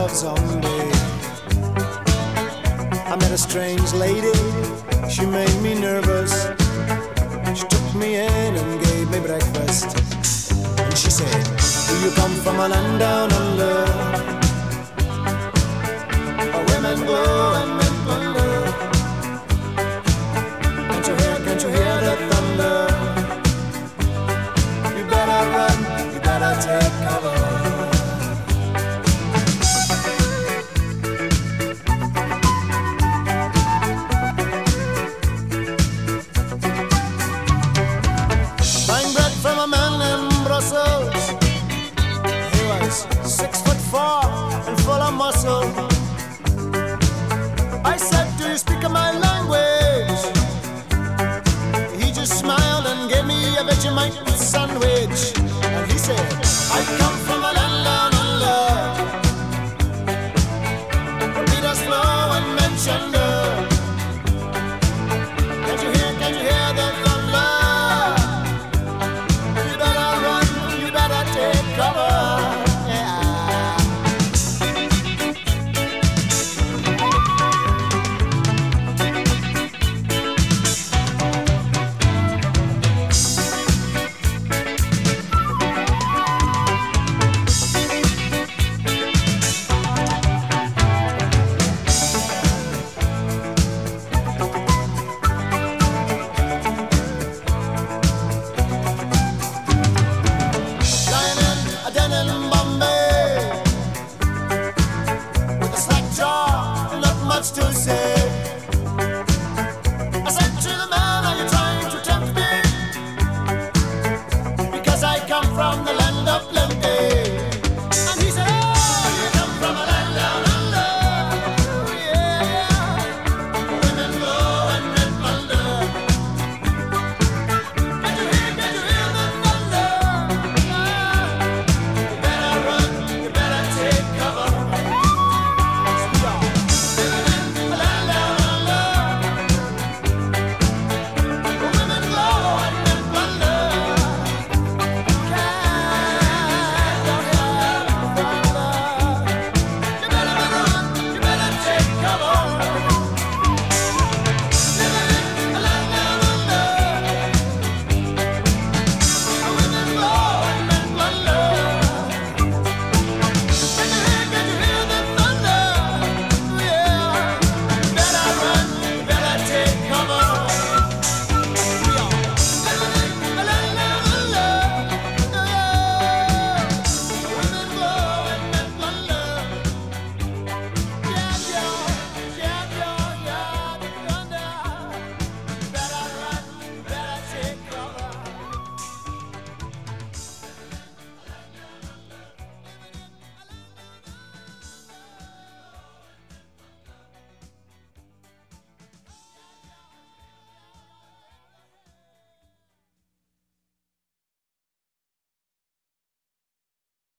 love zombie. I met a strange lady, she made me nervous. She took me in and gave me breakfast. And she said, do you come from a land down under, where women glow and men plunder? Can't you hear the thunder? You better run, you better take cover. He was 6'4" and full of muscle. I said, do you speak my language? He just smiled and gave me a Vegemite sandwich. And he said, I come from a land down under, where Peter's flow and men chunder. Can't you hear the thunder? Cover, yeah. To say, I said to the man, are you trying to tempt me? Because I come from the land